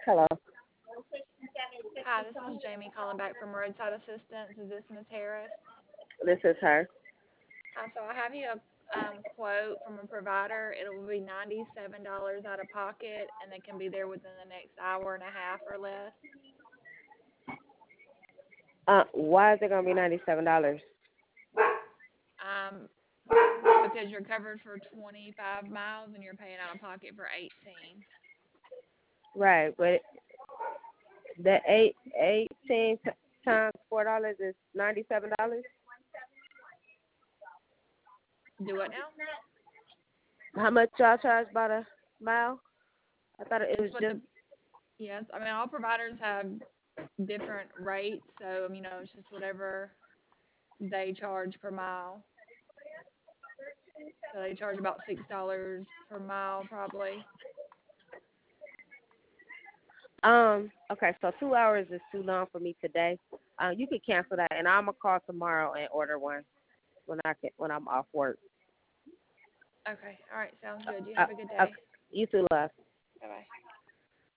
Hello. Hi, this is Jamie calling back from Roadside Assistance. Is this Miss Harris? This is her. Hi, so I have you a quote from a provider. It will be $97 out of pocket, and they can be there within the next hour and a half or less. Why is it gonna be $97? Um, because you're covered for 25 miles and you're paying out of pocket for 18. Right, but the 18 times $4 is $97. Do what now? How much y'all charge by the mile? I thought it was It's what just the Yes. I mean, all providers have different rates, so it's just whatever they charge per mile. So they charge about $6 per mile, probably. okay. So 2 hours is too long for me today. You could cancel that, and I'm gonna call tomorrow and order one when I'm off work. Okay. All right. Sounds good. You Uh, have a good uh, day. you too, love. Bye bye.